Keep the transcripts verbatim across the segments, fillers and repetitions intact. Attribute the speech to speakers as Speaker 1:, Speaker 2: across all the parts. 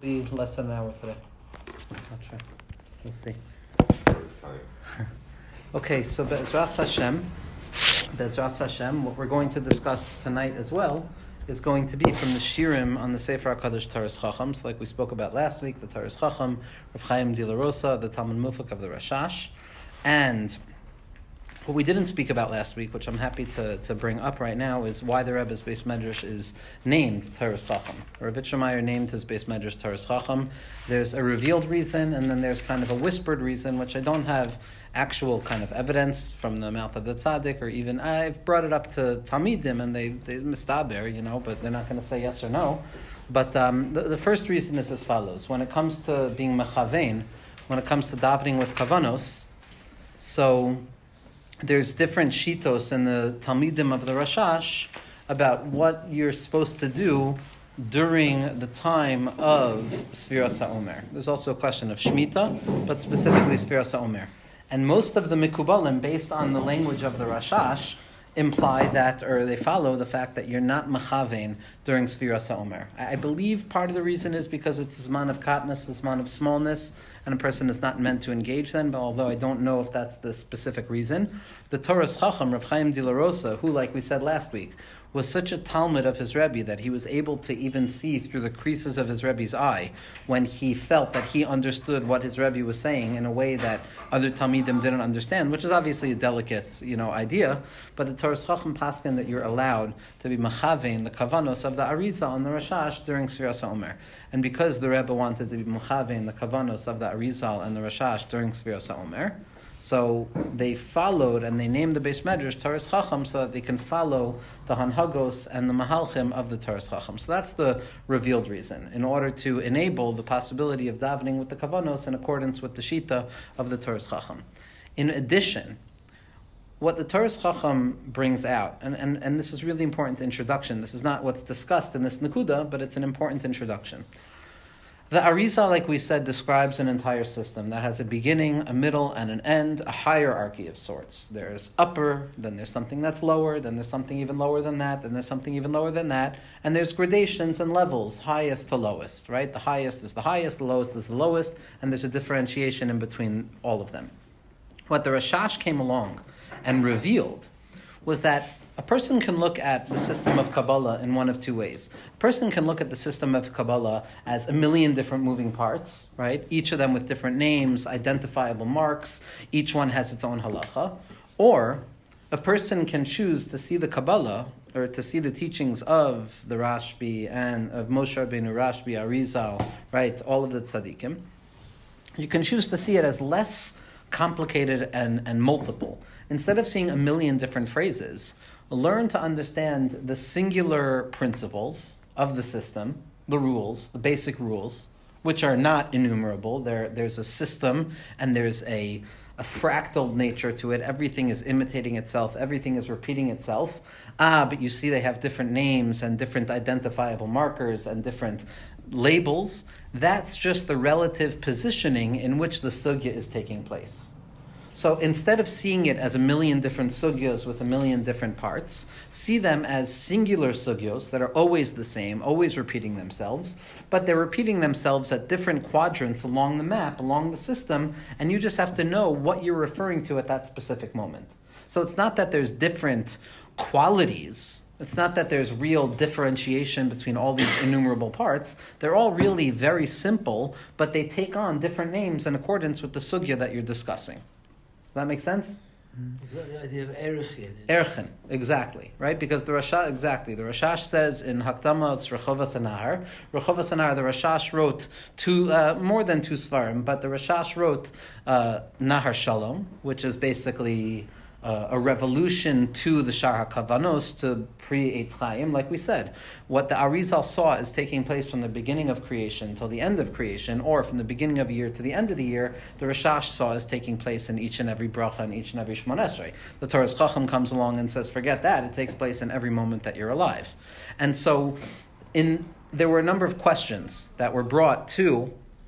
Speaker 1: Be less than an hour today. Not sure. We'll see. Okay, so Be'ezras Hashem, Be'ezras Hashem, what we're going to discuss tonight as well is going to be from the Shirim on the Sefer HaKadosh Taras Chachams, like we spoke about last week, the Taras Chacham, Rav Chaim de la Rosa, the Talmud Mufak of the Rashash, and what we didn't speak about last week, which I'm happy to, to bring up right now, is why the Rebbe's Beis Medrash is named Taras Chacham. Rav Itchemeyer named his Beis Medrash Taras Chacham. There's a revealed reason, and then there's kind of a whispered reason, which I don't have actual kind of evidence from the mouth of the tzaddik, or even I've brought it up to Talmidim, and they they mistaber, you know, but they're not going to say yes or no. But um, the, the first reason is as follows: when it comes to being mechavein, when it comes to davening with kavanos, so there's different shitos in the Talmidim of the Rashash about what you're supposed to do during the time of Sfiras HaOmer. There's also a question of Shemitah, but specifically Sfiras HaOmer. And most of the Mikubalim, based on the language of the Rashash, imply that, or they follow the fact that you're not mechavein during Sfiras HaOmer. I believe part of the reason is because it's a zman of katnus, a zman of smallness, and a person is not meant to engage then, but although I don't know if that's the specific reason, the Taras Chacham, Rav Chaim de la Rosa, who, like we said last week, was such a Talmud of his Rebbe that he was able to even see through the creases of his Rebbe's eye when he felt that he understood what his Rebbe was saying in a way that other Talmidim didn't understand, which is obviously a delicate, you know, idea. But the Taras Chacham paskin that you're allowed to be mechavein the kavanos of the Arizal on the Rashash during Sfiras HaOmer. And because the Rebbe wanted to be mechavein the kavanos of the Arizal and the Rashash during Sfiras HaOmer, so they followed and they named the Beis Medrash Taras Chacham so that they can follow the Hanhagos and the Mahalchim of the Taras Chacham. So that's the revealed reason, in order to enable the possibility of davening with the Kavanos in accordance with the Shita of the Taras Chacham. In addition, what the Taras Chacham brings out, and, and, and this is really important introduction, this is not what's discussed in this Nakuda, but it's an important introduction. The Arizal, like we said, describes an entire system that has a beginning, a middle, and an end, a hierarchy of sorts. There's upper, then there's something that's lower, then there's something even lower than that, then there's something even lower than that, and there's gradations and levels, highest to lowest, right? The highest is the highest, the lowest is the lowest, and there's a differentiation in between all of them. What the Rashash came along and revealed was that a person can look at the system of Kabbalah in one of two ways. A person can look at the system of Kabbalah as a million different moving parts, right? Each of them with different names, identifiable marks. Each one has its own halacha. Or a person can choose to see the Kabbalah, or to see the teachings of the Rashbi and of Moshe Rabbeinu, Rashbi, Arizal, right? All of the tzaddikim. You can choose to see it as less complicated and, and multiple. Instead of seeing a million different phrases, learn to understand the singular principles of the system, the rules, the basic rules, which are not innumerable. There, there's a system and there's a, a fractal nature to it. Everything is imitating itself. Everything is repeating itself. Ah, but you see they have different names and different identifiable markers and different labels. That's just the relative positioning in which the sugya is taking place. So instead of seeing it as a million different sugyos with a million different parts, see them as singular sugyos that are always the same, always repeating themselves, but they're repeating themselves at different quadrants along the map, along the system, and you just have to know what you're referring to at that specific moment. So it's not that there's different qualities. It's not that there's real differentiation between all these innumerable parts. They're all really very simple, but they take on different names in accordance with the sugya that you're discussing. Does that make sense?
Speaker 2: The idea of erchin.
Speaker 1: Erchin, exactly, right? Because the Rashash, exactly, the Rashash says in Hakdama, it's Rechovas Hanahar. Rechovas Hanahar, the Rashash wrote two, uh, more than two svarim, but the Rashash wrote uh, Nahar Shalom, which is basically uh, a revolution to the Shar HaKavanos, to pre-Eitz Chaim. Like we said, what the Arizal saw is taking place from the beginning of creation till the end of creation, or from the beginning of a year to the end of the year, the Rashash saw is taking place in each and every bracha and each and every Shmon Esrei. The Taras Chacham comes along and says, forget that, it takes place in every moment that you're alive. And so in there were a number of questions that were brought to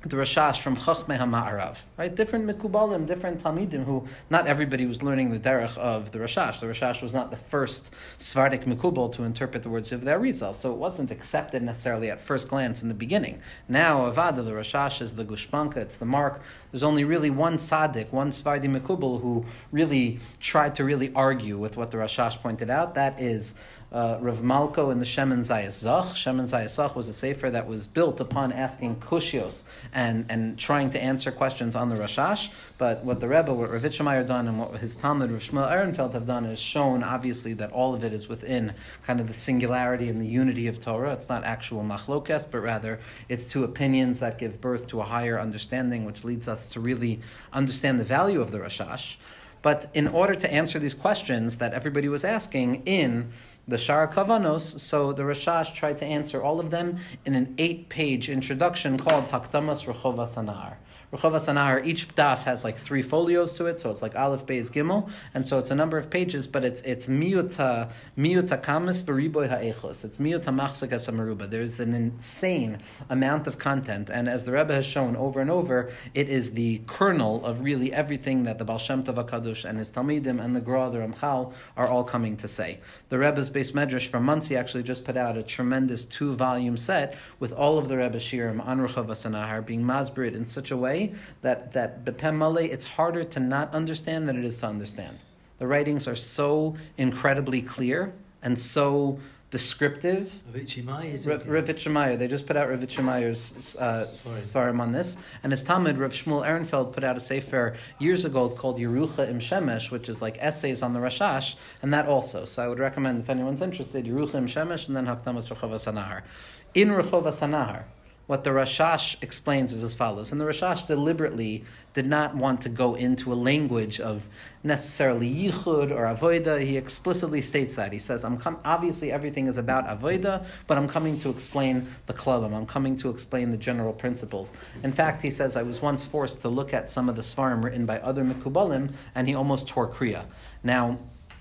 Speaker 1: the Rashash from Chachmei HaMa'arav, right? Different Mekubalim, different Talmidim who, not everybody was learning the derech of the Rashash. The Rashash was not the first Sephardic Mekubal to interpret the words of the Arizal, so it wasn't accepted necessarily at first glance in the beginning. Now, Avada, the Rashash is the Gushpanka, it's the mark. There's only really one Tzaddik, one Sephardi Mekubal who really tried to really argue with what the Rashash pointed out. That is Uh, Rav Malko in the Shemen Zayas Zach. Shemen Zayas Zach was a sefer that was built upon asking kushios and, and trying to answer questions on the Rashash. But what the Rebbe, what Rav Itchemeyer done, and what his Talmud, Rav Shmuel Ehrenfeld, have done is shown, obviously, that all of it is within kind of the singularity and the unity of Torah. It's not actual machlokes, but rather it's two opinions that give birth to a higher understanding, which leads us to really understand the value of the Rashash. But in order to answer these questions that everybody was asking in the Shara Kavanos, so the Rashash tried to answer all of them in an eight-page introduction called Hakdamas Rechovas Hanahar. Rechovas Hanahar, each daf has like three folios to it, so it's like Aleph, Beis, Gimel, and so it's a number of pages, but it's it's miuta miuta kamis v'riboy ha'echos. It's miuta machzakas ha'meruba. There's an insane amount of content, and as the Rebbe has shown over and over, it is the kernel of really everything that the Baal Shem Tov HaKadosh and his Talmidim and the Gra, the Ramchal, are all coming to say. The Rebbe's Beis Medrash from Monsey actually just put out a tremendous two-volume set with all of the Rebbe Shirim on Rechovas Hanahar being masbered in such a way that that B'Pem Maleh, it's harder to not understand than it is to understand. The writings are so incredibly clear and so descriptive.
Speaker 2: Rav Itchemeyer.
Speaker 1: Rav Itchemeyer, they just put out Rav Itchemeyer's uh, Svarim on this, and his Talmud, Rav Shmuel Ehrenfeld, put out a sefer years ago called Yerucha Im Shemesh, which is like essays on the Rashash, and that also. So I would recommend, if anyone's interested, Yerucha Im Shemesh, and then Hakdamas Rechovas Hanahar. In Rechovas Hanahar, what the Rashash explains is as follows. And the Rashash deliberately did not want to go into a language of necessarily yichud or avoida. He explicitly states that. He says, "I'm com- obviously everything is about avoida, but I'm coming to explain the klalim. I'm coming to explain the general principles." In fact, he says, "I was once forced to look at some of the svarim written by other mekubalim, and he almost tore kriya." Now,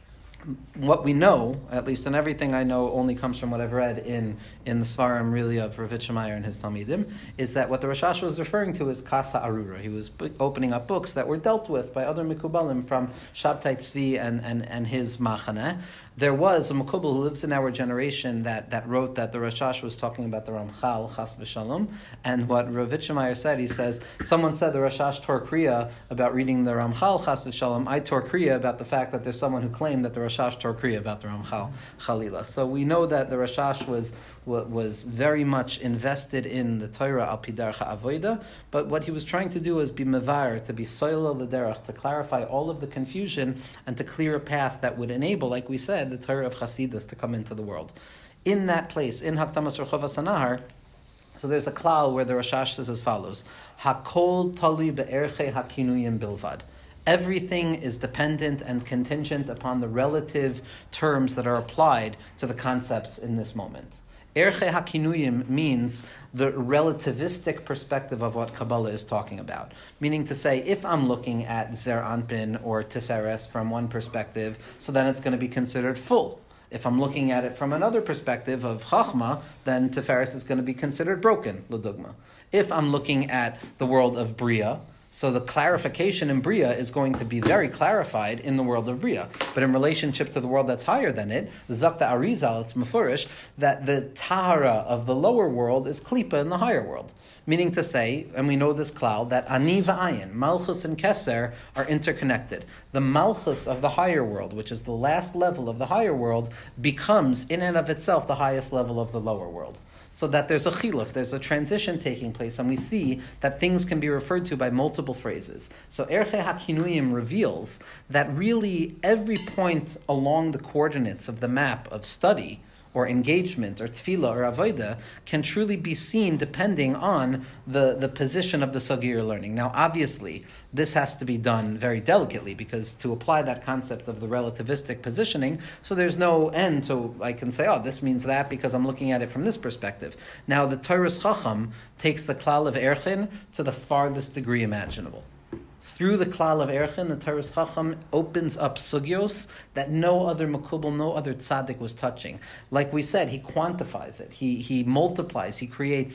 Speaker 1: what we know, at least in everything I know, only comes from what I've read in, in the Svarim, really, of Rav Itchemeyer and his Talmidim, is that what the Rashash was referring to is Kasa Arura. He was b- opening up books that were dealt with by other Mekubalim from Shabtai Tzvi and, and, and his Machaneh. There was a Mekubal who lives in our generation that, that wrote that the Rashash was talking about the Ramchal, Chas v'Shalom, and what Rav Itchemeyer said, he says, someone said the Rashash tore kriya about reading the Ramchal, Chas v'Shalom. I tore kriya about the fact that there's someone who claimed that the Rashash tore kriya about the Ramchal, Chalila. So we know that the Rashash was was very much invested in the Torah al pidarcha avoida, but what he was trying to do was be mevar, to be soil of the derech, to clarify all of the confusion and to clear a path that would enable, like we said, the Torah of Chasidus to come into the world. In that place, in Hakdamas Rechovas Hanahar, so there's a klal where the Rashash says as follows: Hakol talui be'erchei hakinuyim bilvad. Everything is dependent and contingent upon the relative terms that are applied to the concepts in this moment. Erche HaKinuyim means the relativistic perspective of what Kabbalah is talking about. Meaning to say, if I'm looking at Zer Anpin or Tiferes from one perspective, so then it's going to be considered full. If I'm looking at it from another perspective of Chachma, then Tiferes is going to be considered broken, L'dugma. If I'm looking at the world of Bria, so the clarification in Bria is going to be very clarified in the world of Bria. But in relationship to the world that's higher than it, the Zakta Arizal, it's Mefurish, that the Tahara of the lower world is Klipa in the higher world. Meaning to say, and we know this cloud, that Ani v'ayin, Malchus and Keser, are interconnected. The Malchus of the higher world, which is the last level of the higher world, becomes in and of itself the highest level of the lower world. So that there's a chiluf, there's a transition taking place, and we see that things can be referred to by multiple phrases. So Erche HaKinuyim reveals that really every point along the coordinates of the map of study, or engagement, or tefillah, or avodah, can truly be seen depending on the, the position of the sugya you're learning. Now, obviously, this has to be done very delicately, because to apply that concept of the relativistic positioning, so there's no end to, I can say, oh, this means that because I'm looking at it from this perspective. Now, the Torah's Chacham takes the klal of Erchin to the farthest degree imaginable. Through the klal of Erchin, the Torah's Chacham opens up sugyos that no other makubal, no other tzaddik was touching. Like we said, he quantifies it. He he multiplies. He creates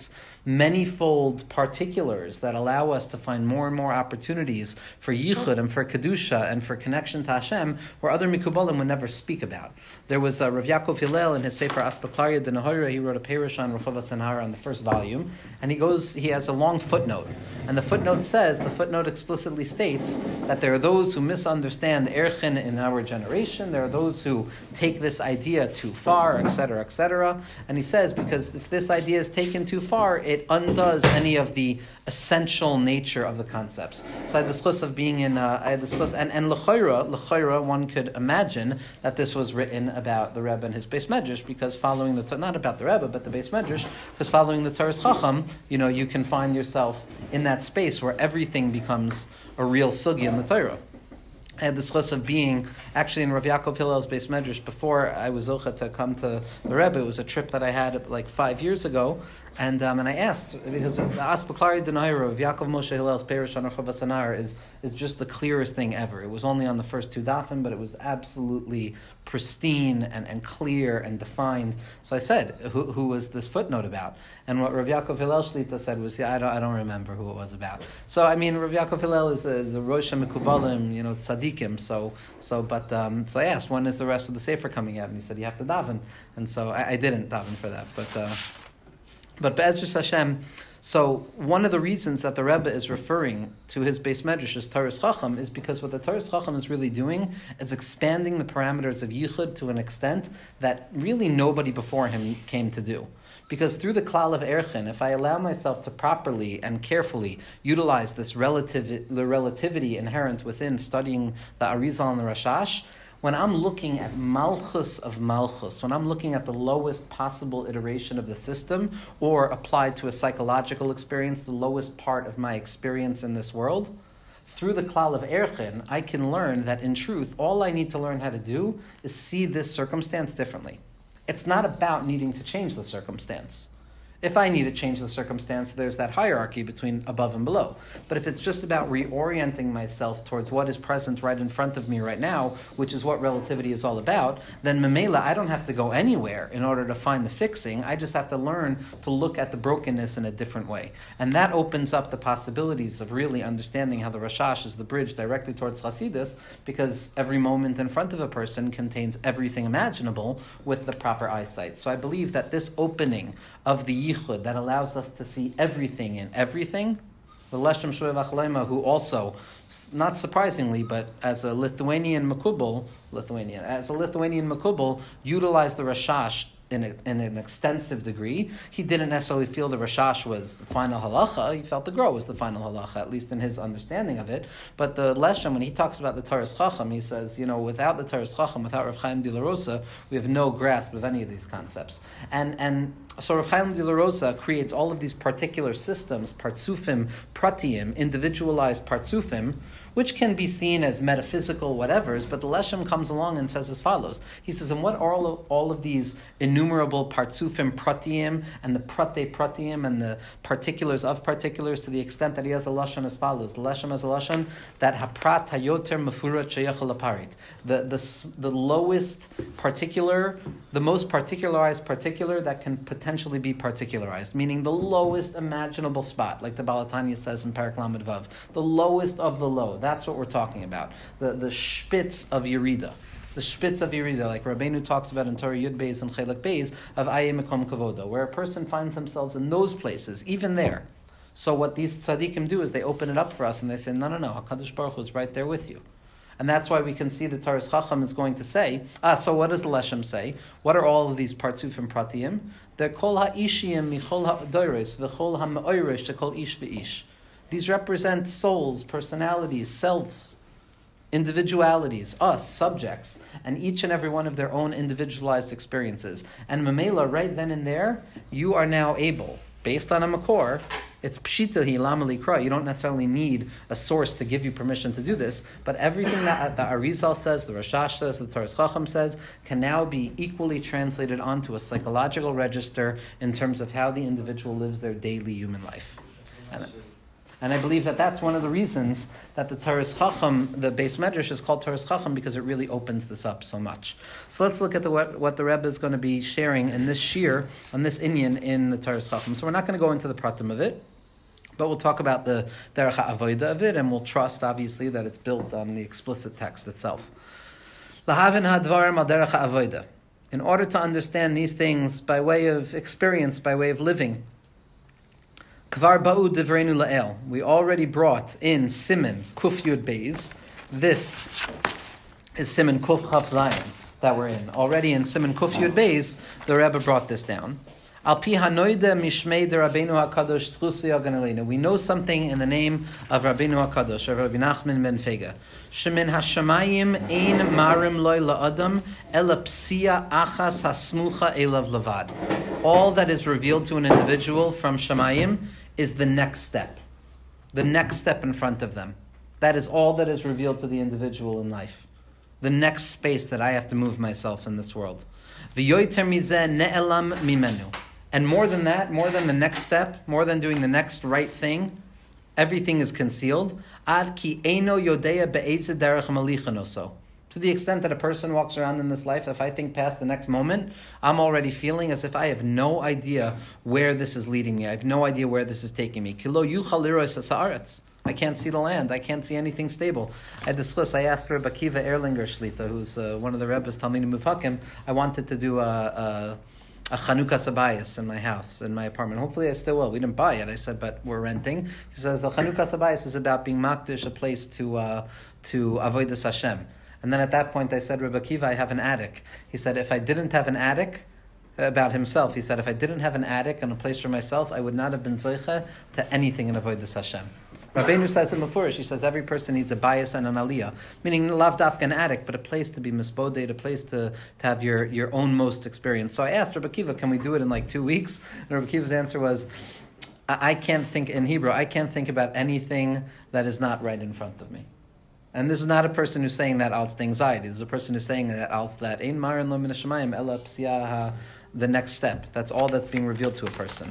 Speaker 1: manifold particulars that allow us to find more and more opportunities for yichud and for kedusha and for connection to Hashem, where other mikubalim would never speak about. There was uh, Rav Yaakov Hillel in his Sefer Aspaklaria de Nahora. He wrote a perush on Rechovas Hanahara on the first volume, and he goes. He has a long footnote, and the footnote says the footnote explicitly states that there are those who misunderstand erchin in our generation. There are those who take this idea too far, et cetera, et cetera. And he says because if this idea is taken too far, it undoes any of the essential nature of the concepts. So I had the schus of being in, uh, I had the schus, and, and l'chayra, l'chayra, one could imagine that this was written about the Rebbe and his Beis Medrash, because following the, not about the Rebbe, but the Beis Medrash, because following the Toras Chacham, you know, you can find yourself in that space where everything becomes a real sugi in the Torah. I had the schus of being actually in Rav Yaakov Hillel's Beis Medrash before I was zocha to come to the Rebbe. It was a trip that I had like five years ago, and um, and I asked because the Aspaklari Denaira of Yaakov Moshe Hillel's Perush on Rechovas Hanahara is is just the clearest thing ever. It was only on the first two dafim, but it was absolutely pristine and, and clear and defined. So I said, who, who was this footnote about? And what Rav Yaakov Hillel Shlita said was, yeah, I don't, I don't remember who it was about. So I mean, Rav Yaakov Hillel is a, is a Rosh HaMekubalim, you know, tzaddikim. So so, but um, so I asked, when is the rest of the sefer coming out? And he said, you have to daven. And so I, I didn't daven for that, but uh, but Be'ezras Hashem. So one of the reasons that the Rebbe is referring to his Beis Medrash as Toras Chacham is because what the Toras Chacham is really doing is expanding the parameters of Yichud to an extent that really nobody before him came to do. Because through the klal of erchin, if I allow myself to properly and carefully utilize this relativ- the relativity inherent within studying the Arizal and the Rashash, when I'm looking at malchus of malchus, when I'm looking at the lowest possible iteration of the system, or applied to a psychological experience, the lowest part of my experience in this world, through the klal of erchin, I can learn that in truth, all I need to learn how to do is see this circumstance differently. It's not about needing to change the circumstance. If I need to change the circumstance, there's that hierarchy between above and below. But if it's just about reorienting myself towards what is present right in front of me right now, which is what relativity is all about, then memela, I don't have to go anywhere in order to find the fixing. I just have to learn to look at the brokenness in a different way. And that opens up the possibilities of really understanding how the Rashash is the bridge directly towards Chasidus, because every moment in front of a person contains everything imaginable with the proper eyesight. So I believe that this opening of the yichud that allows us to see everything in everything, the Leshem Shoev Achleima, who also, not surprisingly, but as a Lithuanian Makubal, Lithuanian, as a Lithuanian Makubal, utilized the Rashash in, a, in an extensive degree. He didn't necessarily feel the Rashash was the final halacha. He felt the Gra was the final halacha, at least in his understanding of it. But the Leshem, when he talks about the Toras Chacham, he says, you know, without the Toras Chacham, without Rav Chaim de la Rosa, we have no grasp of any of these concepts. And and so Rav Chaim de la Rosa creates all of these particular systems, partsufim, pratiim, individualized partsufim, which can be seen as metaphysical whatevers, but the Leshem comes along and says as follows. He says, and what are all of, all of these innumerable partsufim pratiim and the prate pratiim and the particulars of particulars, to the extent that he has a Lashon as follows. The Leshem has a Lashon that haprat hayoter mefurat sheyachal aparit. The, the, the lowest particular, the most particularized particular that can potentially be particularized, meaning the lowest imaginable spot, like the Balatanya says in Parak Lamed Vav, the lowest of the low. That's what we're talking about. The the spitz of Yerida. The spitz of Yerida, like Rabbeinu talks about in Torah Yud Beis and Chelak Beis, of Aye Mekom Kavoda, where a person finds themselves in those places, even there. So what these tzaddikim do is they open it up for us and they say, no, no, no, HaKadosh Baruch Hu is right there with you. And that's why we can see the Toras Chacham is going to say, ah, so what does the Leshem say? What are all of these partsufim pratiyim? They're kol ha'ishiyim michol ha'doires, v'chol ha'me'oirish shekol ish v'ish. These represent souls, personalities, selves, individualities, us, subjects, and each and every one of their own individualized experiences. And Mamela, right then and there, you are now able, based on a makor, it's pshita hi lama likra. You don't necessarily need a source to give you permission to do this, but everything that the Arizal says, the Rashash says, the Toras Chacham says, can now be equally translated onto a psychological register in terms of how the individual lives their daily human life. And, And I believe that that's one of the reasons that the Taras Chacham, the Beis Medrash, is called Taras Chacham, because it really opens this up so much. So let's look at the, what, what the Rebbe is going to be sharing in this shir, on this inyan in the Taras Chacham. So we're not going to go into the pratim of it, but we'll talk about the derech ha'avoda of it, and we'll trust, obviously, that it's built on the explicit text itself. Lahavin ha'dvarim al derech ha'avoda. In order to understand these things by way of experience, by way of living, Kvar ba'u divrenu la'el. We already brought in Siman Kuf Yud Beis. This is Siman Kuf Chaf Zayin that we're in. Already in Siman Kuf Yud Beis, the Rebbe brought this down. Al pi hanoide mishmei de Rabbeinu HaKadosh tzchusi aganelina. We know something in the name of Rabbeinu HaKadosh, of Rabbi Nachman ben Fega. Shemin hashamayim ein marim loy la'adam ela psia achas hasmucha elav levad. All that is revealed to an individual from Shamayim is the next step. The next step in front of them. That is all that is revealed to the individual in life. The next space that I have to move myself in this world. V'yoyter mizeh ne'elam mimenu. And more than that, more than the next step, more than doing the next right thing, everything is concealed. Ad ki eino yodea be'eze derech malichanoso. To the extent that a person walks around in this life, if I think past the next moment, I'm already feeling as if I have no idea where this is leading me. I have no idea where this is taking me. Kilo yuchal liros ha'sa'aretz. I can't see the land. I can't see anything stable. I discussed, I asked Rebbe Akiva Erlinger Shlita, who's uh, one of the Rebbe's Talmidim Mufakim, I wanted to do a... a a Chanukah Sabayis in my house, in my apartment. Hopefully I still will. We didn't buy it. I said, but we're renting. He says, the Chanukah Sabayis is about being makdish, a place to uh, to avodas Hashem. And then at that point I said, Rebbe Akiva, I have an attic. He said, if I didn't have an attic, about himself, he said, if I didn't have an attic and a place for myself, I would not have been zoicha to anything in avodas Hashem. Rabbeinu says in Mefurish, he says every person needs a bias and an aliyah, meaning lav dafka an attic, but a place to be misboded, a place to, to have your, your own most experience. So I asked Rabbi Akiva, can we do it in like two weeks? And Rabbi Akiva's answer was, I, I can't think, in Hebrew, I can't think about anything that is not right in front of me. And this is not a person who's saying that out anxiety. This is a person who's saying that out that ein marin lo min hashamayim ela psiah, the next step. That's all that's being revealed to a person.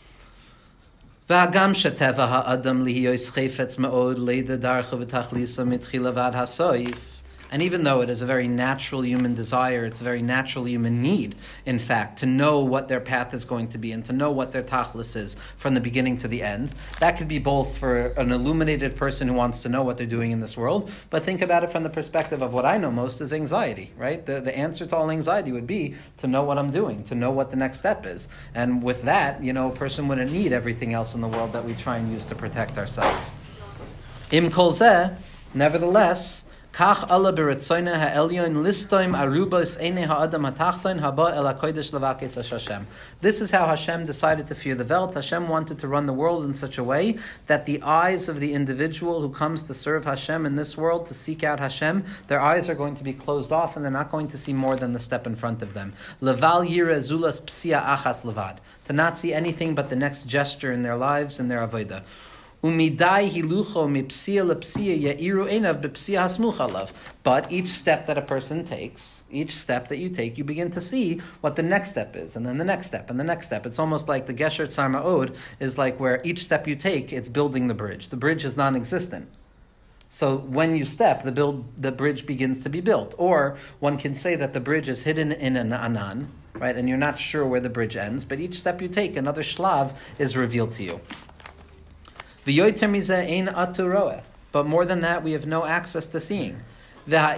Speaker 1: והגם שטבע האדם להיות חפץ מאוד לידע דרכו ותכליסו מתחילה ועד הסוף, and even though it is a very natural human desire, it's a very natural human need, in fact, to know what their path is going to be and to know what their tachlis is from the beginning to the end. That could be both for an illuminated person who wants to know what they're doing in this world, but think about it from the perspective of what I know most is anxiety, right? The, the answer to all anxiety would be to know what I'm doing, to know what the next step is. And with that, you know, a person wouldn't need everything else in the world that we try and use to protect ourselves. Im kol zeh, nevertheless, Kach Allah b'ritzoyne ha'elyon listoim arubos einei ha'adam ha'tachton haba el ha'kodesh levakes Hashem. This is how Hashem decided to fear the Welt. Hashem wanted to run the world in such a way that the eyes of the individual who comes to serve Hashem in this world, to seek out Hashem, their eyes are going to be closed off and they're not going to see more than the step in front of them. Leval yira zulas psia achas levad. To not see anything but the next gesture in their lives and their avodah. Umidai hilucho mipsia lepsia yairu enav bepsia hasmucha alav. But each step that a person takes, each step that you take, you begin to see what the next step is, and then the next step, and the next step. It's almost like the Gesher Tzar Ma'od is like where each step you take, it's building the bridge. The bridge is non-existent. So when you step, the build, the bridge begins to be built. Or one can say that the bridge is hidden in an anan, right? And you're not sure where the bridge ends, but each step you take, another shlav is revealed to you. But more than that, we have no access to seeing. But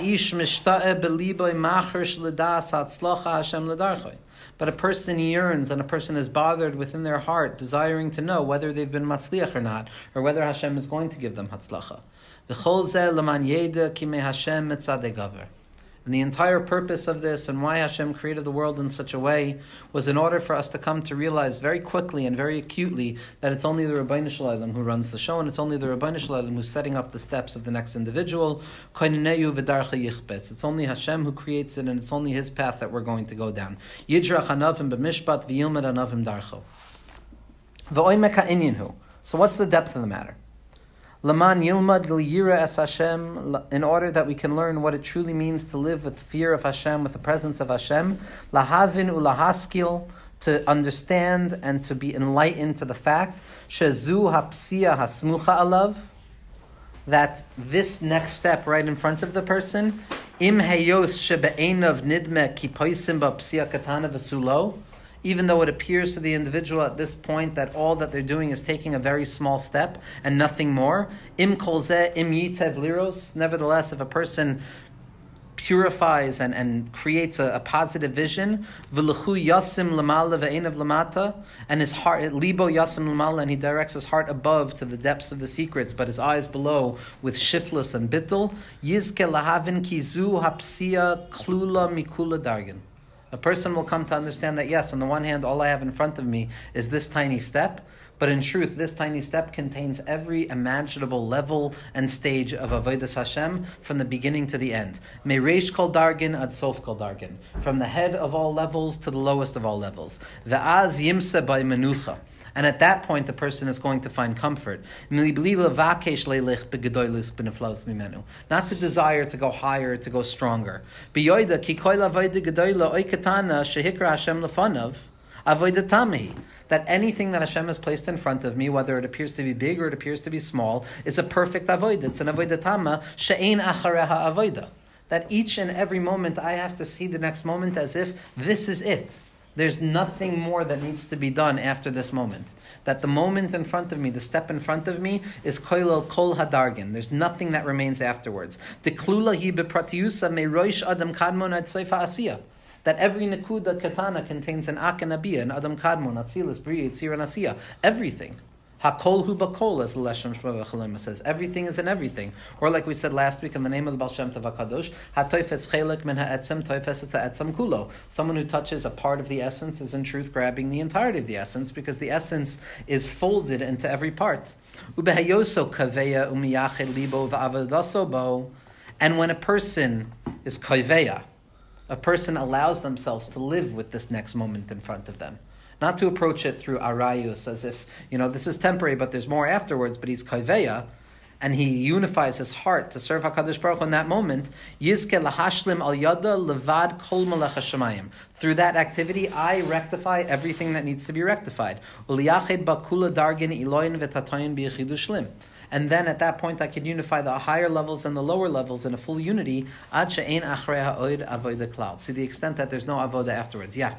Speaker 1: a person yearns and a person is bothered within their heart, desiring to know whether they've been matzliach or not, or whether Hashem is going to give them hatzlacha. And the entire purpose of this and why Hashem created the world in such a way was in order for us to come to realize very quickly and very acutely that it's only the Rabbeinu Shalom who runs the show, and it's only the Rabbeinu Shalom who's setting up the steps of the next individual. It's only Hashem who creates it, and it's only His path that we're going to go down. So what's the depth of the matter? Laman yilmad yira es Hashem, in order that we can learn what it truly means to live with fear of Hashem, with the presence of Hashem. Lahavin ulahaskil, to understand and to be enlightened to the fact shezu hapsiya hasmucha alav, that this next step right in front of the person, im heyos shebe'enav nidme kipoisim ba'psiya katana v'sulo, even though it appears to the individual at this point that all that they're doing is taking a very small step and nothing more, im kolzeh im yitev liros, nevertheless, if a person purifies and, and creates a, a positive vision, v'lechu yasim lamala ve'enav lamata, and his heart, libo yasim lamala, and he directs his heart above to the depths of the secrets, but his eyes below with shiflus and bittul, yizke lahavin kizu hapsiya klula mikula dargan. A person will come to understand that, yes, on the one hand, all I have in front of me is this tiny step, but in truth, this tiny step contains every imaginable level and stage of Avodas Hashem from the beginning to the end. Mereish kol dargin ad sof kol dargin. From the head of all levels to the lowest of all levels. Ve'az yimse by menucha. And at that point, the person is going to find comfort. Not to desire to go higher, to go stronger. That anything that Hashem has placed in front of me, whether it appears to be big or it appears to be small, is a perfect avodah. It's an avodah tama, she'ein achareha avodah. That each and every moment I have to see the next moment as if this is it. There's nothing more that needs to be done after this moment. That the moment in front of me, the step in front of me, is koilel kol hadargin. There's nothing that remains afterwards. Deklula hi bepratiyusa meiroish adam kadmon ad seifa asiyah. That every nekuda katana contains an ak and abiyah, an adam kadmon, atzilas, bria, yitzir, and asiyah. Everything. Hakol hu bakol, as the Leshem Shmuel Chalema says. Everything is in everything. Or like we said last week in the name of the Baal Shem Tov HaKadosh, ha-toifes chelek min ha'etzem toifes et ha'etzem kulo. Someone who touches a part of the essence is in truth grabbing the entirety of the essence, because the essence is folded into every part. Ubehayoso kaveya umiyached libo v'avodaso bo. And when a person is kaveya, a person allows themselves to live with this next moment in front of them. Not to approach it through arayus, as if, you know, this is temporary, but there's more afterwards, but he's kaiveya, and he unifies his heart to serve HaKadosh Baruch Hu in that moment. Yizke lahashlim al yada levad kol malach hashamayim. Through that activity, I rectify everything that needs to be rectified. Uliyached bakula dargin iloyin v'tatayin b'yechidu shlim. And then at that point, I can unify the higher levels and the lower levels in a full unity, ad she'ein achrei ha'od avoda klal, to the extent that there's no avoda afterwards. Yeah?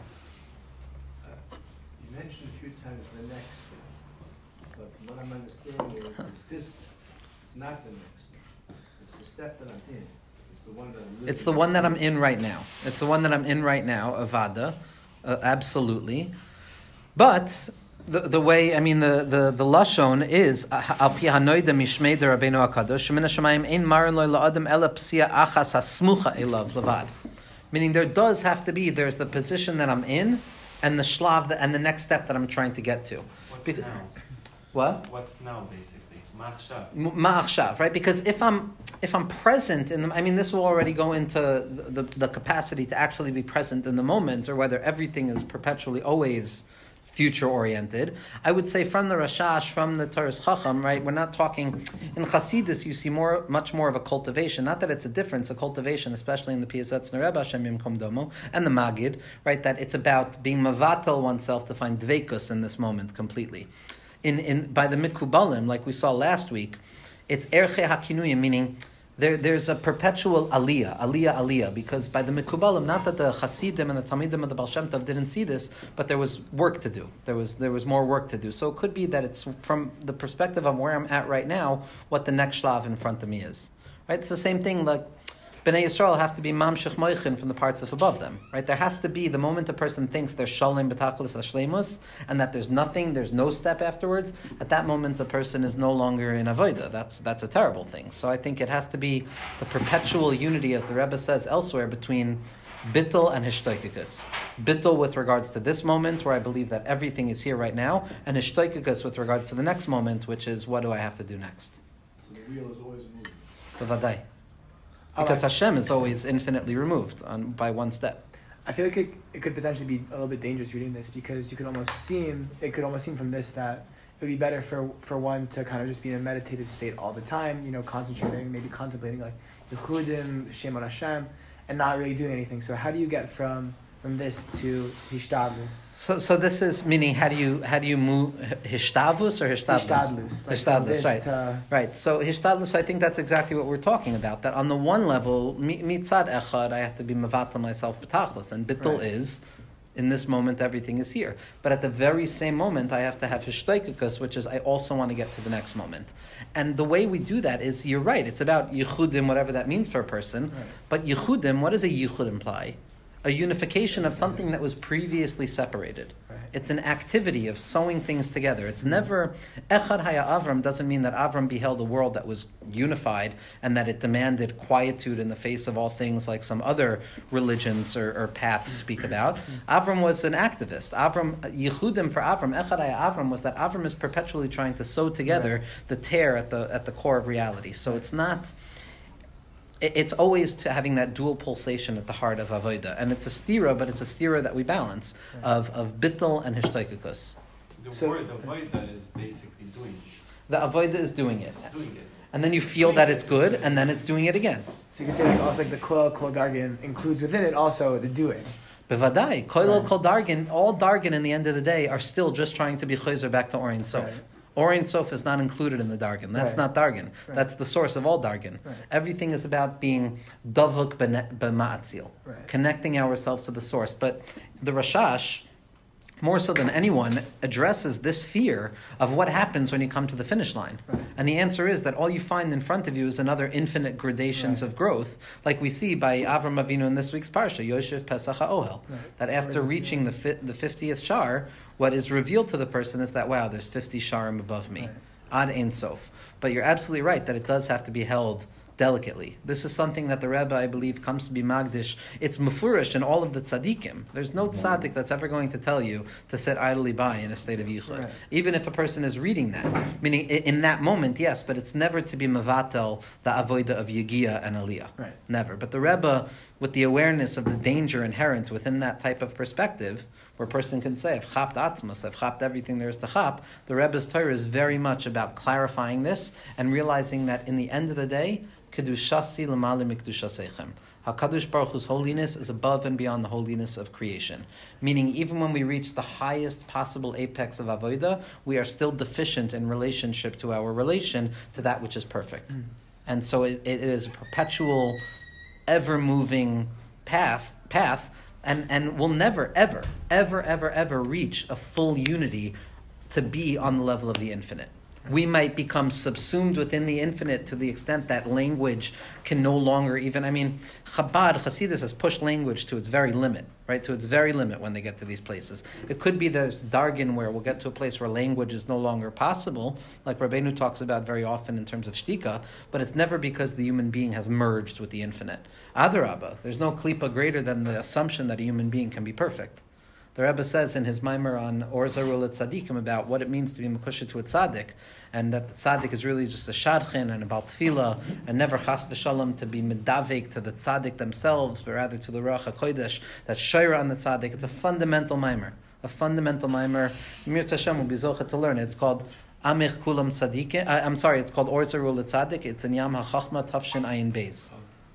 Speaker 3: You mentioned a few times the next step, but from what I'm understanding, it's this step. It's not the next step. It's the step that I'm in. It's the one that I'm living.
Speaker 1: It's the one that I'm in right now. It's the one that I'm in right now, avada, uh, absolutely. But the the way, I mean, the the, the lashon is al pi hanoida mishmei de Rabbeinu Hakadosh shemin hashamayim ein marin lo la'adam ela psia achas hasmucha elav levad. Meaning there does have to be, there's the position that I'm in, and the shlav, that, and the next step that I'm trying to get to.
Speaker 4: What's
Speaker 1: Be-
Speaker 4: now?
Speaker 1: What?
Speaker 4: What's now, basically? Ma'achshav.
Speaker 1: Ma'achshav, right? Because if I'm if I'm present in the, I mean, this will already go into the, the the capacity to actually be present in the moment, or whether everything is perpetually always future oriented. I would say from the Rashash, from the Taurus Chacham, right? We're not talking in Chassidus. You see more, much more of a cultivation. Not that it's a difference, a cultivation, especially in the Piyasetzner Rebbe Hashem Yimkom Domo and the Magid, right? That it's about being mavatel oneself to find dveikus in this moment completely. In in by the Mikubalim, like we saw last week, it's erche hakinuyim, meaning there there's a perpetual aliyah, aliyah, aliyah, because by the Mikubalim, not that the Hasidim and the Talmidim of the Baal Shem Tov didn't see this, but there was work to do. There was there was more work to do. So it could be that it's from the perspective of where I'm at right now, what the next shlav in front of me is. Right? It's the same thing like Bnei Yisrael have to be mamshech moichin from the parts of above them, right? There has to be the moment a person thinks there's shalom b'tachlis hashleimus, and that there's nothing, there's no step afterwards. At that moment, the person is no longer in avodah. That's that's a terrible thing. So I think it has to be the perpetual unity, as the Rebbe says elsewhere, between bittul and hishtoikikus. Bittul with regards to this moment, where I believe that everything is here right now, and hishtoikikus with regards to the next moment, which is what do I have to do next?
Speaker 3: So the wheel is always moving.
Speaker 1: B'vadai. Because Hashem is always infinitely removed on, by one step.
Speaker 5: I feel like it, it could potentially be a little bit dangerous reading this, because you could almost seem, it could almost seem from this that it would be better for, for one to kind of just be in a meditative state all the time, you know, concentrating, maybe contemplating like Yechudim, Shem on Hashem, and not really doing anything. So how do you get from from this to hishtadlus.
Speaker 1: So, so this is meaning how do you how do you move hishtavus or hishtadlus?
Speaker 5: Hishtadlus. Like from
Speaker 1: Hishtadlus,
Speaker 5: this
Speaker 1: right?
Speaker 5: to-
Speaker 1: Right. So hishtadlus, I think that's exactly what we're talking about. That on the one level, mi- mitzad echad, I have to be mavata myself betachlis, and bittul
Speaker 5: Right.
Speaker 1: is, in this moment, everything is here. But at the very same moment, I have to have hishtaikikus, which is I also want to get to the next moment. And the way we do that is, you're right. It's about yichudim, whatever that means for a person.
Speaker 5: Right.
Speaker 1: But yichudim, what does a yichud imply? A unification of something that was previously separated.
Speaker 5: Right.
Speaker 1: It's an activity of sewing things together. It's never Echad Haya Avram doesn't mean that Avram beheld a world that was unified and that it demanded quietude in the face of all things like some other religions or, or paths speak about. Avram was an activist. Avram Yehudim for Avram, Echad Haya Avram was that Avram is perpetually trying to sew together
Speaker 5: Right.
Speaker 1: the tear at the at the core of reality. So it's not. It's always to having that dual pulsation at the heart of avoda, and it's a stira, but it's a stira that we balance of of bittul and hishtaikikus.
Speaker 4: The
Speaker 5: So-
Speaker 4: word avoida is basically doing
Speaker 1: The avoda is doing it,
Speaker 4: it. Doing it.
Speaker 1: and then you feel that it's good, and then it's doing it again.
Speaker 5: So you could say like also like the kol kol dargin includes within it also the doing.
Speaker 1: Bevadai, koilel
Speaker 5: Right.
Speaker 1: kol dargin, all dargin in the end of the day are still just trying to be chayzer back to Orion Sof.
Speaker 5: Right.
Speaker 1: Orion Sof is not included in the dargin. That's
Speaker 5: Right.
Speaker 1: not dargin.
Speaker 5: Right.
Speaker 1: That's the source of all dargin.
Speaker 5: Right.
Speaker 1: Everything is about being davuk b'ma'atzil,
Speaker 5: Right.
Speaker 1: connecting ourselves to the source. But the Rashash, more so than anyone, addresses this fear of what happens when you come to the finish line.
Speaker 5: Right.
Speaker 1: And the answer is that all you find in front of you is another infinite gradations
Speaker 5: Right.
Speaker 1: of growth, like we see by Avram Avinu in this week's parsha, Yoshev Pesach HaOhel.
Speaker 5: Right.
Speaker 1: That after
Speaker 5: Right.
Speaker 1: reaching the fi- the fiftieth shar, what is revealed to the person is that, wow, there's fifty sharim above me.
Speaker 5: Right.
Speaker 1: Ad Ein Sof. But you're absolutely right that it does have to be held delicately. This is something that the Rebbe, I believe, comes to be magdish. It's mufurish in all of the tzaddikim. There's no tzaddik that's ever going to tell you to sit idly by in a state of yichud.
Speaker 5: Right.
Speaker 1: Even if a person is reading that. Meaning, i- in that moment, yes, but it's never to be mavatel, the avoida of yigia and aliyah.
Speaker 5: Right.
Speaker 1: Never. But the Rebbe, with the awareness of the danger inherent within that type of perspective, where a person can say, I've chapped atzmas, I've chapped everything there is to chap, the Rebbe's Torah is very much about clarifying this and realizing that in the end of the day, kedushasi l'mali mikdushasechem. HaKadosh Baruch Hu's holiness is above and beyond the holiness of creation. Meaning, even when we reach the highest possible apex of avodah, we are still deficient in relationship to our relation to that which is perfect.
Speaker 5: Mm.
Speaker 1: And so it, it is a perpetual, ever-moving path, path and, and will never, ever, ever, ever, ever reach a full unity to be on the level of the infinite. We might become subsumed within the infinite to the extent that language can no longer even, I mean, Chabad, Hasidus has pushed language to its very limit, right? To its very limit when they get to these places. It could be this dargin where we'll get to a place where language is no longer possible, like Rabbeinu talks about very often in terms of shtika, but it's never because the human being has merged with the infinite. Adarabba, there's no klipa greater than the assumption that a human being can be perfect. The Rebbe says in his Maimer on Or Zarul at Tzaddikim about what it means to be Mekusha to a Tzaddik, and that the Tzaddik is really just a Shadchin and about Tefillah, and never Chas v'Shalom to be Medavik to the Tzaddik themselves, but rather to the Ruach HaKodesh, that's Shoira on the Tzaddik. It's a fundamental Maimer. A fundamental Maimer. Mir Tashem will be Zocha to learn it. It's called Amich Kulam Tzaddikim. I'm sorry, it's called Or Zarul at Tzaddik. It's in Yam HaChachma Tafshin Ayin Beis,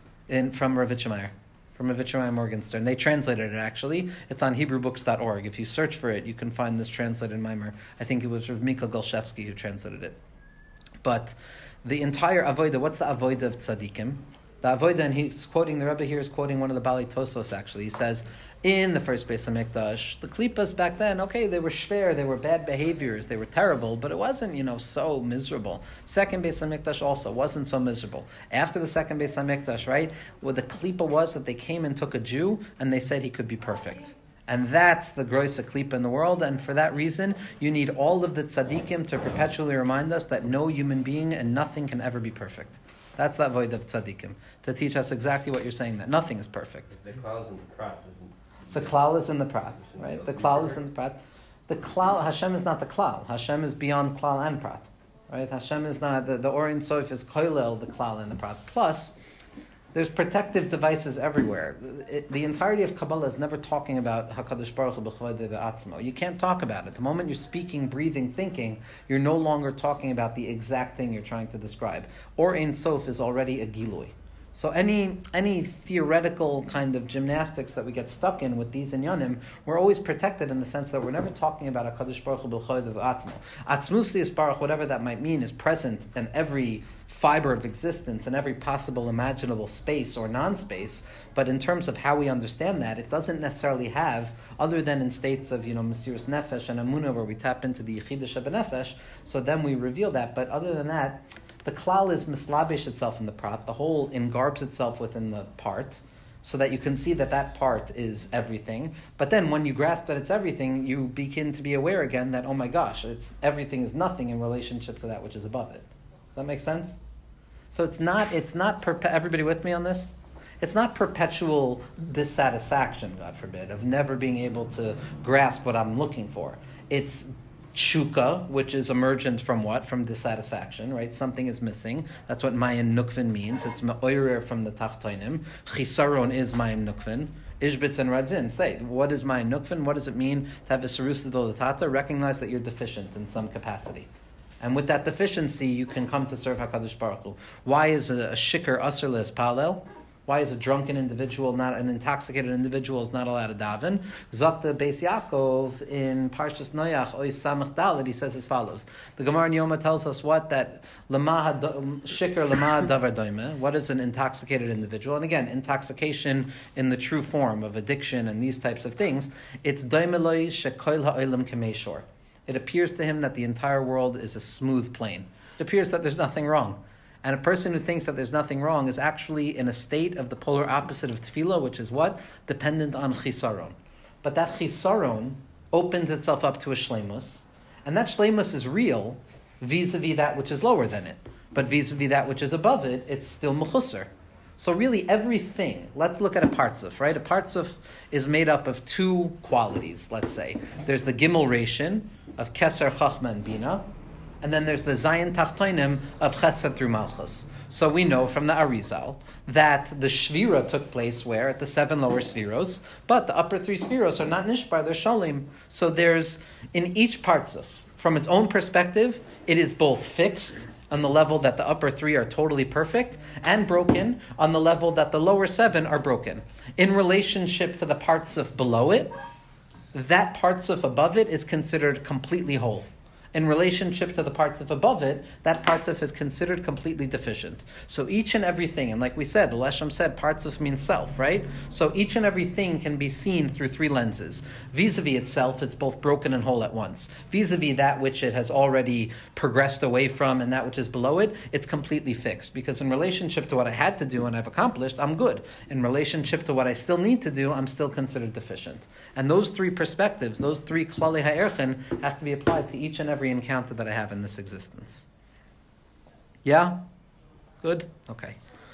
Speaker 1: in from Ravitchemeyer. From Avicii Morgenstern. They translated it, actually. It's on Hebrew Books dot org. If you search for it, you can find this translated mimer. I think it was Rav Mika Golshevsky who translated it. But the entire avoida, what's the avoida of tzaddikim? The avoida, and he's quoting, the Rebbe here is quoting one of the Bali Tosos, actually. He says, in the first Beis HaMikdash, the Klippas back then, okay, they were shver, they were bad behaviors, they were terrible, but it wasn't, you know, so miserable. Second Beis HaMikdash also wasn't so miserable. After the second Beis HaMikdash, right, well, the Klippa was that they came and took a Jew, and they said he could be perfect. And that's the groissa klipa in the world, and for that reason, you need all of the tzaddikim to perpetually remind us that no human being and nothing can ever be perfect. That's that void of tzaddikim, to teach us exactly what you're saying, that nothing is perfect.
Speaker 4: The clouds in the prat isn't.
Speaker 1: The klal is in the prat, right? The klal is in the prat. The klal, Hashem is not the klal. Hashem is beyond klal and prat, right? Hashem is not, the, the Orient Soif is koilel, the klal and the prat. Plus, there's protective devices everywhere. It, the entirety of Kabbalah is never talking about HaKadosh Baruch Hu b'chvodei v'atzmo. You can't talk about it. The moment you're speaking, breathing, thinking, you're no longer talking about the exact thing you're trying to describe. Or Ein Sof is already a gilui. So any any theoretical kind of gymnastics that we get stuck in with these inyanim, we're always protected in the sense that we're never talking about HaKadosh Baruch Hu b'chod of atzmo. Atzmusi Baruch, whatever that might mean, is present in every fiber of existence, in every possible imaginable space or non-space. But in terms of how we understand that, it doesn't necessarily have, other than in states of, you know, Mesiras Nefesh and Amunah, where we tap into the Yechidah Shebenefesh, so then we reveal that. But other than that, the klal is mislabish itself in the prat. The whole engarbs itself within the part, so that you can see that that part is everything. But then when you grasp that it's everything, you begin to be aware again that, oh my gosh, it's everything is nothing in relationship to that which is above it. Does that make sense? So it's not, it's not, perpe- everybody with me on this? It's not perpetual dissatisfaction, God forbid, of never being able to grasp what I'm looking for. It's shuka, which is emergent from what? From dissatisfaction, right? Something is missing. That's what Mayan Nukvin means. It's ma'oirer from the tachtoinim. Chisaron is Mayan Nukvin. Ishbitz and Radzin say, what is Mayan Nukvin? What does it mean to have a Sarusa Dolatata? Recognize that you're deficient in some capacity. And with that deficiency, you can come to serve HaKadosh Baruch Hu. Why is a, a shikr asr les palel? Why is a drunken individual, not an intoxicated individual, is not allowed to daven? Zakta Beis Yaakov in Parshas Noach, Ois Samach Dalet, he says as follows. The Gemara in Yoma tells us what? That Lamaha Shikr Lamaha Davar Doime. What is an intoxicated individual? And again, intoxication in the true form of addiction and these types of things, it's Doimeloi Shekoil Ha'olam Kameshor. It appears to him that the entire world is a smooth plane. It appears that there's nothing wrong. And a person who thinks that there's nothing wrong is actually in a state of the polar opposite of tefillah, which is what? Dependent on chisaron. But that chisaron opens itself up to a shleimus, and that shleimus is real vis-a-vis that which is lower than it. But vis-a-vis that which is above it, it's still mechusar. So really everything, let's look at a partzuf, right? A partzuf is made up of two qualities, let's say. There's the gimel ration of keser, chachma, and bina, and then there's the Zayin Tachtoinim of Chesed through Malchus. So we know from the Arizal that the Shvira took place where? At the seven lower Spheros, but the upper three Spheros are not Nishbar, they're Shalim. So there's, in each Partzuf, from its own perspective, it is both fixed on the level that the upper three are totally perfect, and broken on the level that the lower seven are broken. In relationship to the Partzuf below it, that Partzuf above it is considered completely whole. In relationship to the parts of above it, that parts of is considered completely deficient. So each and everything, and like we said, the Leshem said, parts of means self, right? So each and everything can be seen through three lenses. Vis-a-vis itself, it's both broken and whole at once. Vis-a-vis that which it has already progressed away from and that which is below it, it's completely fixed. Because in relationship to what I had to do and I've accomplished, I'm good. In relationship to what I still need to do, I'm still considered deficient. And those three perspectives, those three klali ha'erchen, have to be applied to each and every encounter that I have in this existence. Yeah? Good? Okay.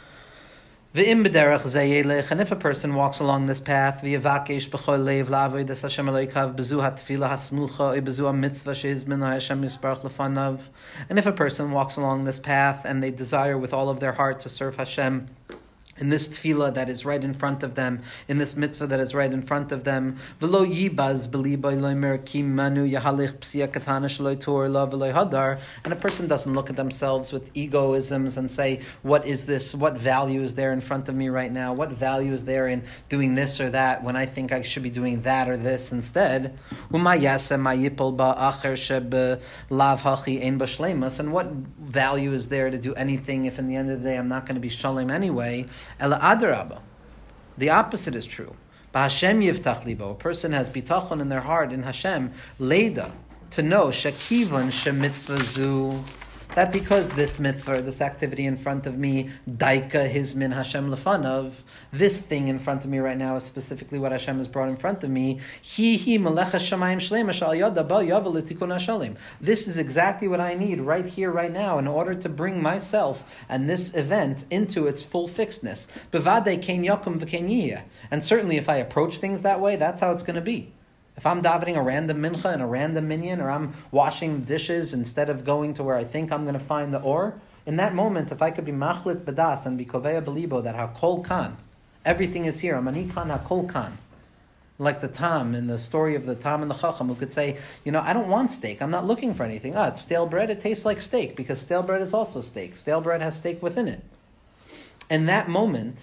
Speaker 1: V'im b'derech zayelech, and if a person walks along this path, v'yavakesh b'chol leiv la'avodas Hashem Elokav b'zu ha'tefillah ha'smucha, b'zu ha'mitzvah she'izmin ha'Hashem yisparach l'fanav, and if a person walks along this path and they desire with all of their heart to serve Hashem in this tefillah that is right in front of them, in this mitzvah that is right in front of them, v'lo yibaz b'liboy loimer ki manu yahalich p'siya katana shaloi tor la v'loi hadar, and a person doesn't look at themselves with egoisms and say, what is this, what value is there in front of me right now, what value is there in doing this or that when I think I should be doing that or this instead, Uma yaseh ma yipol ba'acher shebe lav hachi ein b'shleimus, and what value is there to do anything if in the end of the day I'm not going to be shalom anyway? Ela adarabba. The opposite is true. B'Hashem yiftach libo. A person has bitachon in their heart in Hashem, leida, to know shekivan shemitzvah zu, that because this mitzvah, this activity in front of me, daika his min Hashem lefanav, this thing in front of me right now is specifically what Hashem has brought in front of me. Hi hi melecha shamayim shlema shal yada ba yava l'tikun hashalim. This is exactly what I need right here, right now, in order to bring myself and this event into its full fixedness. Bevadei kein yakum v'kein yiyeh. And certainly, if I approach things that way, that's how it's going to be. If I'm davening a random mincha and a random minyan, or I'm washing dishes instead of going to where I think I'm going to find the or, in that moment, if I could be machlit bedas and be koveya belibo that hakol kan, everything is here, amani kan hakol kan, like the Tam in the story of the Tam and the Chacham, who could say, you know, I don't want steak, I'm not looking for anything. Ah, it's stale bread, it tastes like steak, because stale bread is also steak. Stale bread has steak within it. in that moment,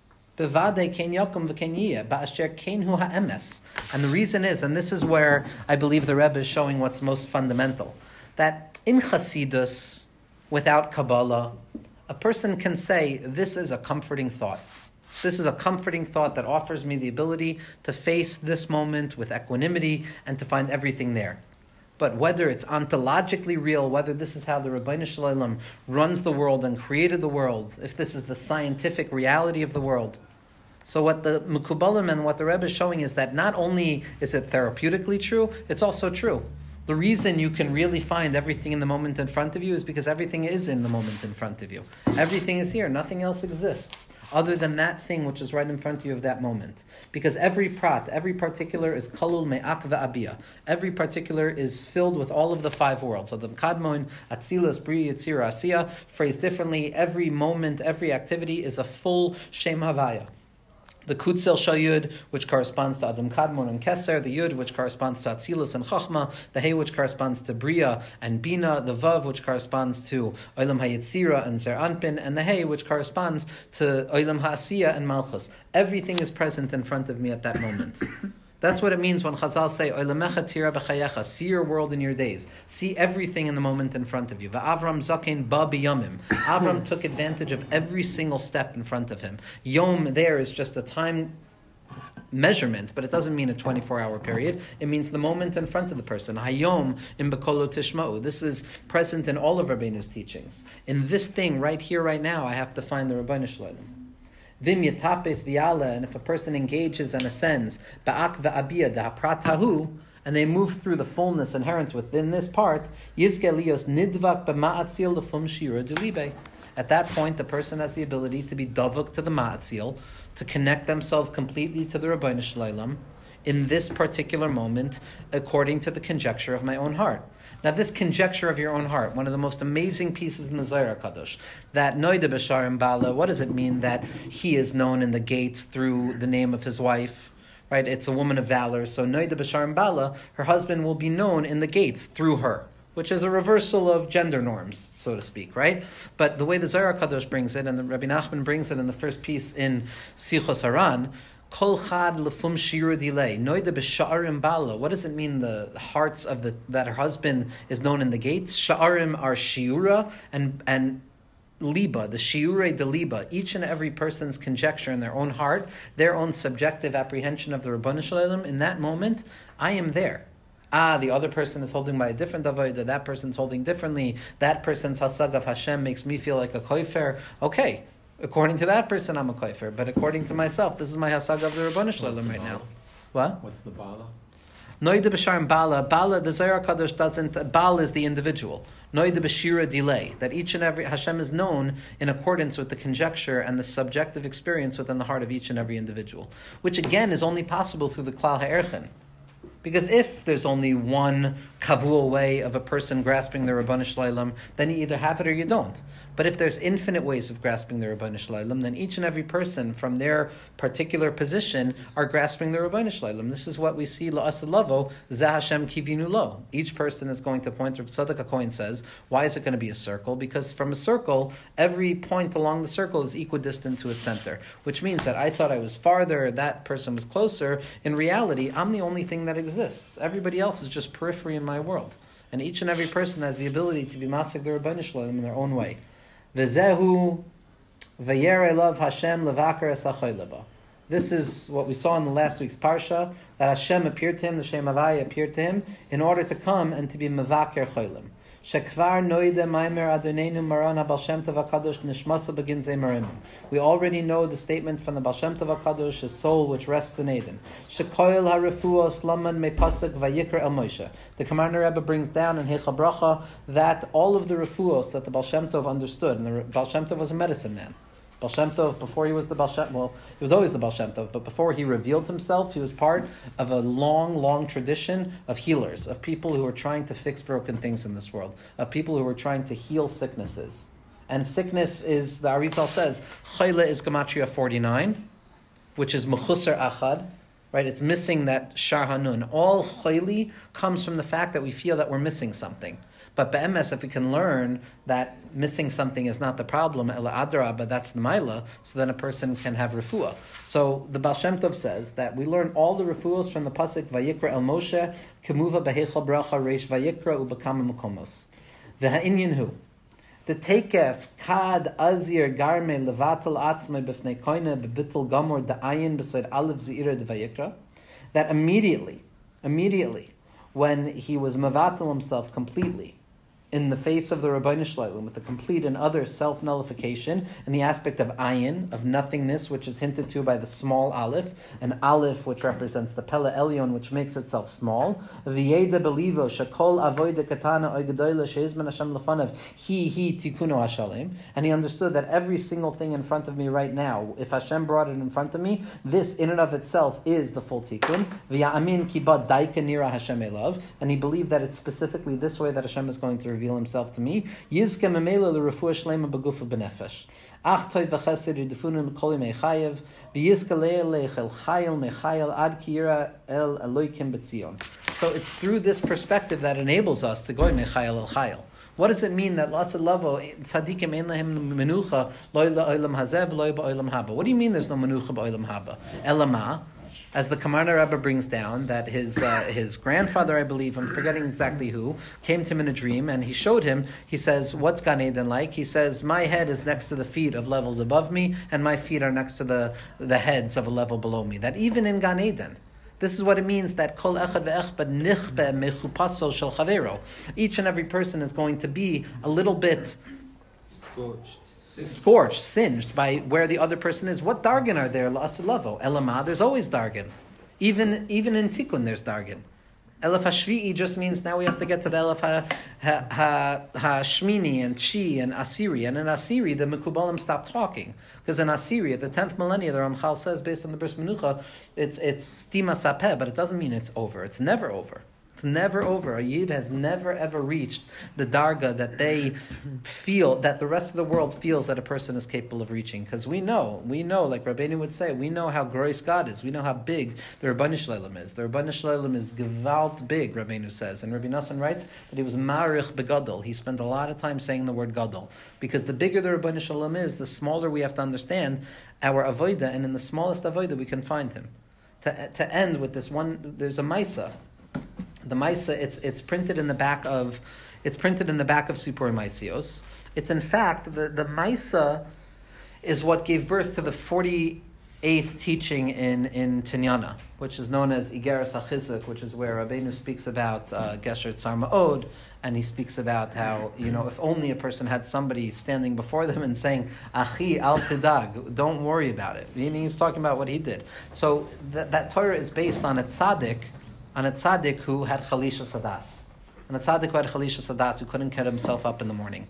Speaker 1: bevade ken yakum v'ken yiyeh, ba'asher ken hu ha'emes. And the reason is, and this is where I believe the Rebbe is showing what's most fundamental, that in Chasidus, without Kabbalah, a person can say, this is a comforting thought. This is a comforting thought that offers me the ability to face this moment with equanimity and to find everything there. But whether it's ontologically real, whether this is how the Ribbono Shel Olam runs the world and created the world, if this is the scientific reality of the world. So what the Mekubalim and what the Rebbe is showing is that not only is it therapeutically true, it's also true. The reason you can really find everything in the moment in front of you is because everything is in the moment in front of you. Everything is here. Nothing else exists other than that thing which is right in front of you of that moment. Because every prat, every particular is kalul me'ak va'abiyah. Every particular is filled with all of the five worlds. So the Kadmon, Atzilus, Bri, Yitzira, Asiya, phrased differently, every moment, every activity is a full Shem Havaya. The Kutzel Shal Yud, which corresponds to Adam Kadmon and Keser, the Yud, which corresponds to Atzilus and Chachma, the Hey, which corresponds to Bria and Bina, the Vav, which corresponds to Olam HaYetzira and Zer Anpin, and the Hey, which corresponds to Olam HaAsiya and Malchus. Everything is present in front of me at that moment. That's what it means when Chazal say, Olamecha tira b'chayecha, see your world in your days. See everything in the moment in front of you. Va'avram zaken ba b'yomim. Avram took advantage of every single step in front of him. Yom there is just a time measurement, but it doesn't mean a twenty-four hour period. It means the moment in front of the person. Hayom in Bekolo Tishma'u. This is present in all of Rabbeinu's teachings. In this thing, right here, right now, I have to find the Ribbono Shel Olam. Vim yetapes v'yala, and if a person engages and ascends, ba'ak v'abiyah da'pratahu, and they move through the fullness inherent within this part, yizke lios nidvak b'ma'atzil l'fum shira delibe. At that point, the person has the ability to be davuk to the ma'atzil, to connect themselves completely to the Ribbono Shel Olam in this particular moment, according to the conjecture of my own heart. Now, this conjecture of your own heart, one of the most amazing pieces in the Zohar HaKadosh, that Noida B'Sharim Bala, what does it mean that he is known in the gates through the name of his wife? Right? It's a woman of valor. So Noida B'Sharim Bala, her husband will be known in the gates through her, which is a reversal of gender norms, so to speak, right? But the way the Zohar HaKadosh brings it, and the Rabbi Nachman brings it in the first piece in Sichos Haran, Kol chad lefum shira delay. Noida b'sha'arim bala. What does it mean? The hearts of the that her husband is known in the gates. Sha'arim are shiura and and liba. The shiure de liba. Each and every person's conjecture in their own heart, their own subjective apprehension of the Ribbono Shel Olam. In that moment, I am there. Ah, the other person is holding by a different avodah. That person's holding differently. That person's hasag of Hashem makes me feel like a koifer. Okay. According to that person, I'm a koifer. But according to myself, this is my hasag of the Ribbono Shel Olam right now. What?
Speaker 4: What's the Bala?
Speaker 1: Noida b'sharim Bala. Bala, the Zohar HaKadosh doesn't, Bala is the individual. Noida b'shira delay. That each and every, Hashem is known in accordance with the conjecture and the subjective experience within the heart of each and every individual. Which again is only possible through the Klal HaErchen. Because if there's only one kavua way of a person grasping the Ribbono Shel Olam, then you either have it or you don't. But if there's infinite ways of grasping the Ribbono Shel Olam, then each and every person from their particular position are grasping the Ribbono Shel Olam. This is what we see, La'asad Lavo, Zeh Hashem Kivinu Lo. Each person is going to point, Rav Tzadok HaKohen says, why is it going to be a circle? Because from a circle, every point along the circle is equidistant to a center, which means that I thought I was farther, that person was closer. In reality, I'm the only thing that exists. Everybody else is just periphery in my world. And each and every person has the ability to be masik the Ribbono Shel Olam in their own way. V'zehu v'yer elav Hashem levaker esachay leba. This is what we saw in the last week's parsha, that Hashem appeared to him, the Shem Havaya appeared to him, in order to come and to be mevaker cholim. Shekvar noide maimer adonenu maran ha-Baal Shem Tov HaKadosh nishmasa begin zeimarim. We already know the statement from the Baal Shem Tov HaKadosh, a soul which rests in Eden. Shekoil ha-refuos laman mepasek vayikra el Moshe. The Commander Rebbe brings down in Heicha Bracha that all of the refuos that the Baal Shem Tov understood, and the Baal Shem Tov was a medicine man. Baal Shem Tov, before he was the Baal Shem, well, he was always the Baal Shem Tov, but before he revealed himself, he was part of a long, long tradition of healers, of people who were trying to fix broken things in this world, of people who were trying to heal sicknesses. And sickness is, the Arizal says, Chayla is Gematria forty-nine, which is Mechusar Achad, right? It's missing that Shar Hanun. All Chayli comes from the fact that we feel that we're missing something. But be'emes, if we can learn that missing something is not the problem, ela adra, but that's the maila, so then a person can have refuah. So the Baal Shem Tov says that we learn all the refuahs from the pasuk Vayikra El Moshe, Kemuva Behechal Bracha Reish Vayikra Ubakama Mukomos. V'ha'inyan hu. The takef kad azir garme levatel atzmei b'fnei koine bebitel gamor da'ayin beside aleph zeira de Vayikra. That immediately, immediately, when he was mavatel himself completely in the face of the Rabbeinu Shloim with the complete and utter self-nullification in the aspect of ayin, of nothingness, which is hinted to by the small aleph, and aleph, which represents the Pele Elyon, which makes itself small. V'yeda belivo shakol avoida katana oigedoyle sheizman Hashem lefanav he he tikuno hashalim, and he understood that every single thing in front of me right now, if Hashem brought it in front of me, this in and of itself is the full tikkun. V'ya'amin kibat daika nira Hashem elav, and he believed that it's specifically this way that Hashem is going to reveal himself to me. Yizke memela the refuah shlema begufa benefesh. Ach toy v'chesed yidufunim koli mechayev v'yizke le'ele chel chayil mechayil ad kira el eloikim betzion. So it's through this perspective that enables us to go mechayil el chayil. What does it mean that l'asad lavo tzadikim ein lahem menucha loy la'olam hazev loy ba'olam haba? What do you mean there's no menucha ba'olam haba? Elama. As the Kamarna Rebbe brings down, that his uh, his grandfather, I believe, I'm forgetting exactly who, came to him in a dream, and he showed him, he says, what's Gan Eden like? He says, my head is next to the feet of levels above me, and my feet are next to the, the heads of a level below me. That even in Gan Eden, this is what it means that kol echad ve'echbad nichbe mechupaso shel chavero. Each and every person is going to be a little bit
Speaker 2: Scorched.
Speaker 1: scorched, singed by where the other person is. What dargan are there? La'asad lavo. Elama, there's always dargan. Even even in tikkun, there's dargan. Elef hashvi'i just means now we have to get to the elef ha, ha, ha, hashmini and chi and asiri. And in asiri, the mekubalim stopped talking. Because in asiri, at the tenth millennia, the Ramchal says, based on the Bris Menucha, it's it's stima sapeh, but it doesn't mean it's over. It's never over. Never over. A Yid has never ever reached the darga that they feel, that the rest of the world feels that a person is capable of reaching. Because we know, we know, like Rabbeinu would say, we know how gross God is. We know how big the Rabbanu Shloim is. The Rabbanu Shloim is gewalt big, Rabbeinu says. And Rabbi Nosson writes that he was marich begadol. He spent a lot of time saying the word gadol. Because the bigger the Rabbanu Shloim is, the smaller we have to understand our avoida, and in the smallest avoida we can find him. To, to end with this one, there's a Maisa. The Maisa, it's it's printed in the back of, it's printed in the back of Sipur Maisios. It's in fact the the Maisa is what gave birth to the forty-eighth teaching in in Tinyana, which is known as Igeres HaChizuk, which is where Rabbeinu speaks about uh, Gesher Tzar Ma'od, and he speaks about how, you know, if only a person had somebody standing before them and saying, Achi al tidag, don't worry about it. Meaning he's talking about what he did. So that that Torah is based on a tzaddik. On a tzaddik who had chalisha sadas. And a tzaddik who had chalisha sadas, who couldn't get himself up in the morning.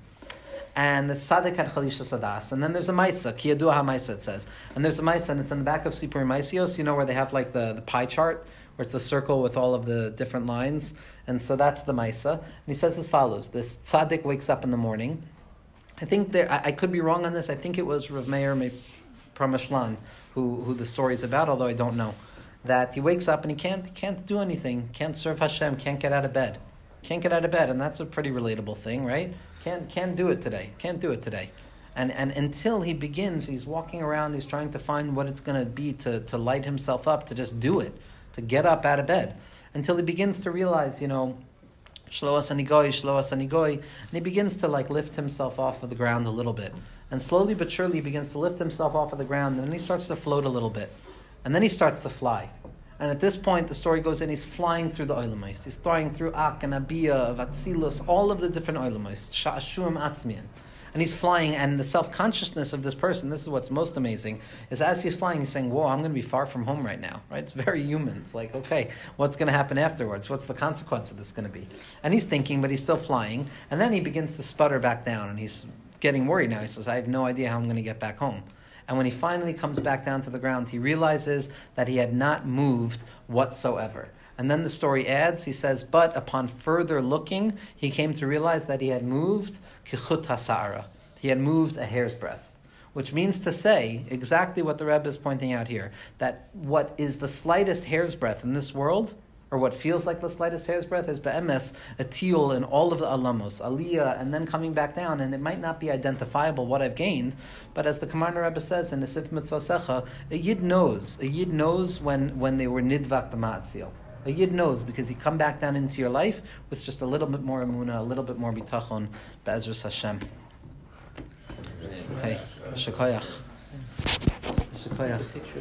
Speaker 1: And the tzaddik had chalisha sadas. And then there's a maisa, ki yadua ha-maisa, it says. And there's a maisa, and it's in the back of Sipur Maisios, you know, where they have like the, the pie chart, where it's a circle with all of the different lines. And so that's the maisa. And he says as follows, this tzaddik wakes up in the morning. I think there, I, I could be wrong on this, I think it was Rav Meir Pramashlan, who, who the story is about, although I don't know. That he wakes up and he can't can't do anything, can't serve Hashem, can't get out of bed, can't get out of bed, and that's a pretty relatable thing, right? Can't can't do it today, can't do it today, and and until he begins, he's walking around, he's trying to find what it's going to be to to light himself up, to just do it, to get up out of bed, until he begins to realize, you know, shlo asanigoy, shlo asanigoy, and he begins to like lift himself off of the ground a little bit, and slowly but surely he begins to lift himself off of the ground, and then he starts to float a little bit. And then he starts to fly. And at this point, the story goes in, he's flying through the Olamais. He's flying through Ak and Abiyah, Vatzilus, all of the different Olamais, Sha'ashuim Atzmian. And he's flying, and the self-consciousness of this person, this is what's most amazing, is as he's flying, he's saying, whoa, I'm going to be far from home right now. Right? It's very human. It's like, okay, what's going to happen afterwards? What's the consequence of this going to be? And he's thinking, but he's still flying. And then he begins to sputter back down, and he's getting worried now. He says, I have no idea how I'm going to get back home. And when he finally comes back down to the ground, he realizes that he had not moved whatsoever. And then the story adds, he says, but upon further looking, he came to realize that he had moved kichut hasa'ara. He had moved a hair's breadth. Which means to say, exactly what the Rebbe is pointing out here, that what is the slightest hair's breadth in this world or what feels like the slightest hair's breadth, is be'emes a tiul in all of the alamos, aliyah, and then coming back down, and it might not be identifiable what I've gained, but as the Kamarna Rebbe says in the Sif Mitzvosecha, a yid knows, a yid knows when, when they were nidvak b'ma'atzil. A yid knows because he come back down into your life with just a little bit more emunah, a little bit more bitachon, be'ezras Hashem. Okay, shekayach. Shekayach.